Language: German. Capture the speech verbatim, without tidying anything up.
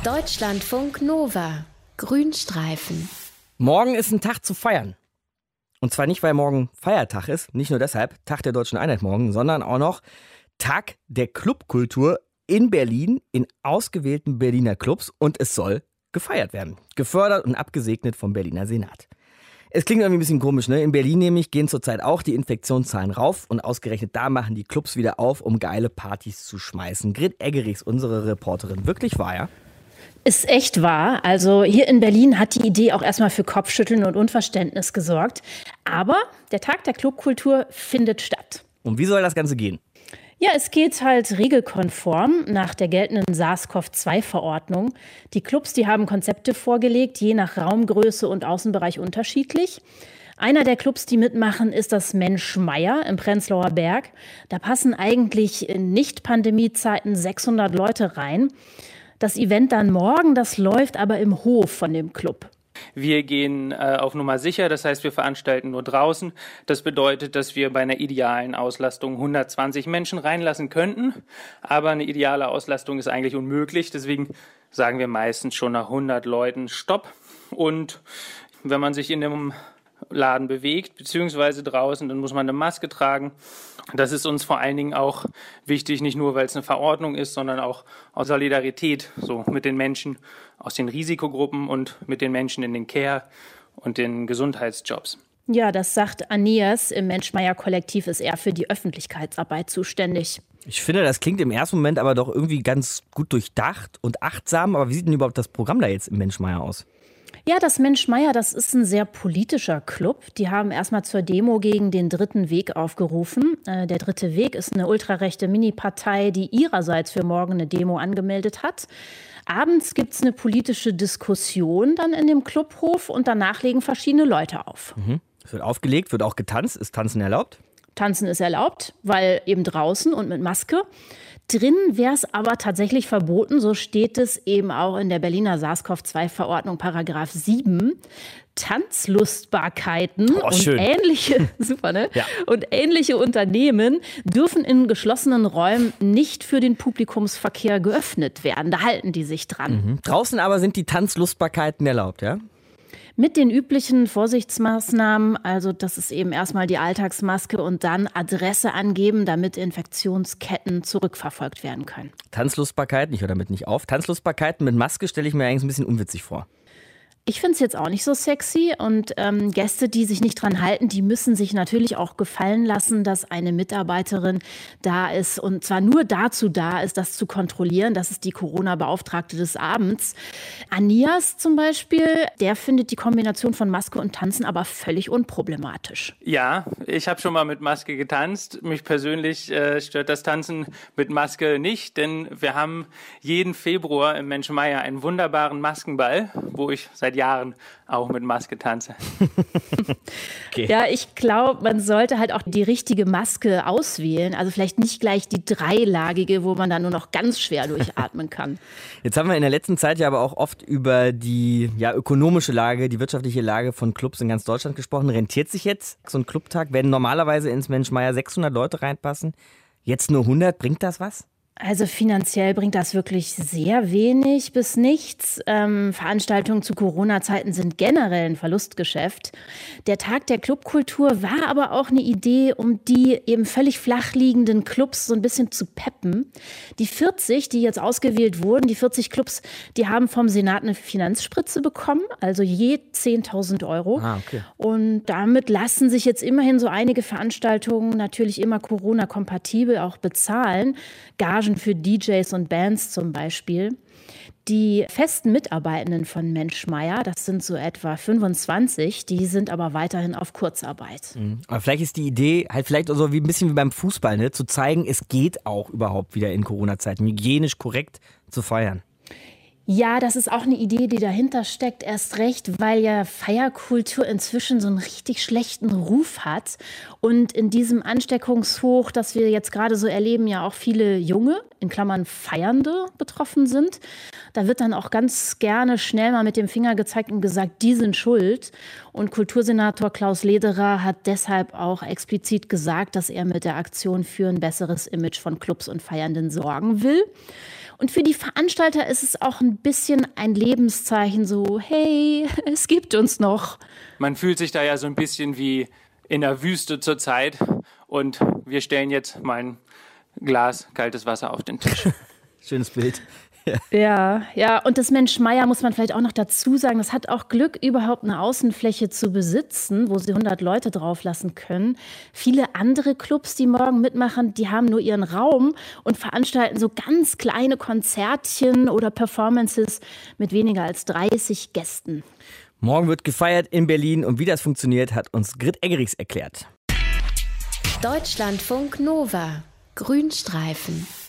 Deutschlandfunk Nova. Grünstreifen. Morgen ist ein Tag zu feiern. Und zwar nicht, weil morgen Feiertag ist, nicht nur deshalb, Tag der Deutschen Einheit morgen, sondern auch noch Tag der Clubkultur in Berlin, in ausgewählten Berliner Clubs, und es soll gefeiert werden. Gefördert und abgesegnet vom Berliner Senat. Es klingt irgendwie ein bisschen komisch, ne? In Berlin nämlich gehen zurzeit auch die Infektionszahlen rauf und ausgerechnet da machen die Clubs wieder auf, um geile Partys zu schmeißen. Grit Eggerichs, unsere Reporterin, wirklich wahr, ja? Ist echt wahr. Also hier in Berlin hat die Idee auch erstmal für Kopfschütteln und Unverständnis gesorgt. Aber der Tag der Clubkultur findet statt. Und wie soll das Ganze gehen? Ja, es geht halt regelkonform nach der geltenden SARS-C o V zwei Verordnung. Die Clubs, die haben Konzepte vorgelegt, je nach Raumgröße und Außenbereich unterschiedlich. Einer der Clubs, die mitmachen, ist das Mensch Meier im Prenzlauer Berg. Da passen eigentlich in Nicht-Pandemie-Zeiten sechshundert Leute rein. Das Event dann morgen, das läuft aber im Hof von dem Club. Wir gehen äh, auf Nummer sicher, das heißt, wir veranstalten nur draußen. Das bedeutet, dass wir bei einer idealen Auslastung hundertzwanzig Menschen reinlassen könnten. Aber eine ideale Auslastung ist eigentlich unmöglich. Deswegen sagen wir meistens schon nach hundert Leuten Stopp. Und wenn man sich in dem Laden bewegt, beziehungsweise draußen, dann muss man eine Maske tragen. Das ist uns vor allen Dingen auch wichtig, nicht nur, weil es eine Verordnung ist, sondern auch aus Solidarität so mit den Menschen aus den Risikogruppen und mit den Menschen in den Care- und den Gesundheitsjobs. Ja, das sagt Anias. Im Mensch-Meier-Kollektiv ist er für die Öffentlichkeitsarbeit zuständig. Ich finde, das klingt im ersten Moment aber doch irgendwie ganz gut durchdacht und achtsam. Aber wie sieht denn überhaupt das Programm da jetzt im Mensch Meier aus? Ja, das Mensch Meier, das ist ein sehr politischer Club. Die haben erstmal zur Demo gegen den Dritten Weg aufgerufen. Äh, der Dritte Weg ist eine ultrarechte Mini-Partei, die ihrerseits für morgen eine Demo angemeldet hat. Abends gibt es eine politische Diskussion dann in dem Clubhof und danach legen verschiedene Leute auf. Mhm. Es wird aufgelegt, wird auch getanzt. Ist Tanzen erlaubt? Tanzen ist erlaubt, weil eben draußen und mit Maske. Drin wäre es aber tatsächlich verboten, so steht es eben auch in der Berliner SARS-C o V zwei Verordnung Paragraph sieben. Tanzlustbarkeiten oh, und ähnliche, super, ne? Ja. Und ähnliche Unternehmen dürfen in geschlossenen Räumen nicht für den Publikumsverkehr geöffnet werden. Da halten die sich dran. Mhm. Draußen aber sind die Tanzlustbarkeiten erlaubt, ja? Mit den üblichen Vorsichtsmaßnahmen, also das ist eben erstmal die Alltagsmaske und dann Adresse angeben, damit Infektionsketten zurückverfolgt werden können. Tanzlustbarkeiten, ich höre damit nicht auf, Tanzlustbarkeiten mit Maske stelle ich mir eigentlich ein bisschen unwitzig vor. Ich finde es jetzt auch nicht so sexy und ähm, Gäste, die sich nicht dran halten, die müssen sich natürlich auch gefallen lassen, dass eine Mitarbeiterin da ist und zwar nur dazu da ist, das zu kontrollieren. Das ist die Corona-Beauftragte des Abends. Anias zum Beispiel, der findet die Kombination von Maske und Tanzen aber völlig unproblematisch. Ja, ich habe schon mal mit Maske getanzt. Mich persönlich äh, stört das Tanzen mit Maske nicht, denn wir haben jeden Februar im Mensch Meier einen wunderbaren Maskenball, wo ich seit Jahren auch mit Maske tanze. Okay. Ja, ich glaube, man sollte halt auch die richtige Maske auswählen. Also vielleicht nicht gleich die dreilagige, wo man dann nur noch ganz schwer durchatmen kann. Jetzt haben wir in der letzten Zeit ja aber auch oft über die ja, ökonomische Lage, die wirtschaftliche Lage von Clubs in ganz Deutschland gesprochen. Rentiert sich jetzt so ein Clubtag, wenn normalerweise ins Mensch Meier sechshundert Leute reinpassen? Jetzt nur hundert, bringt das was? Also finanziell bringt das wirklich sehr wenig bis nichts. Ähm, Veranstaltungen zu Corona-Zeiten sind generell ein Verlustgeschäft. Der Tag der Clubkultur war aber auch eine Idee, um die eben völlig flach liegenden Clubs so ein bisschen zu peppen. Die vierzig, die jetzt ausgewählt wurden, die vierzig Clubs, die haben vom Senat eine Finanzspritze bekommen, also je zehntausend Euro. Ah, okay. Und damit lassen sich jetzt immerhin so einige Veranstaltungen natürlich immer Corona-kompatibel auch bezahlen. Gagen für D Js und Bands zum Beispiel. Die festen Mitarbeitenden von Mensch Meier, das sind so etwa fünfundzwanzig, die sind aber weiterhin auf Kurzarbeit. Mhm. Aber vielleicht ist die Idee halt vielleicht so wie ein bisschen wie beim Fußball, ne? Zu zeigen, es geht auch überhaupt wieder in Corona-Zeiten hygienisch korrekt zu feiern. Ja, das ist auch eine Idee, die dahinter steckt, erst recht, weil ja Feierkultur inzwischen so einen richtig schlechten Ruf hat. Und in diesem Ansteckungshoch, das wir jetzt gerade so erleben, ja auch viele Junge in Klammern Feiernde, betroffen sind. Da wird dann auch ganz gerne schnell mal mit dem Finger gezeigt und gesagt, die sind schuld. Und Kultursenator Klaus Lederer hat deshalb auch explizit gesagt, dass er mit der Aktion für ein besseres Image von Clubs und Feiernden sorgen will. Und für die Veranstalter ist es auch ein bisschen ein Lebenszeichen, so, hey, es gibt uns noch. Man fühlt sich da ja so ein bisschen wie in der Wüste zurzeit und wir stellen jetzt mein Glas kaltes Wasser auf den Tisch. Schönes Bild. Ja. ja, ja, und das Mensch Meier muss man vielleicht auch noch dazu sagen, das hat auch Glück, überhaupt eine Außenfläche zu besitzen, wo sie hundert Leute drauflassen können. Viele andere Clubs, die morgen mitmachen, die haben nur ihren Raum und veranstalten so ganz kleine Konzertchen oder Performances mit weniger als dreißig Gästen. Morgen wird gefeiert in Berlin und wie das funktioniert, hat uns Grit Eggerichs erklärt. Deutschlandfunk Nova. Grünstreifen.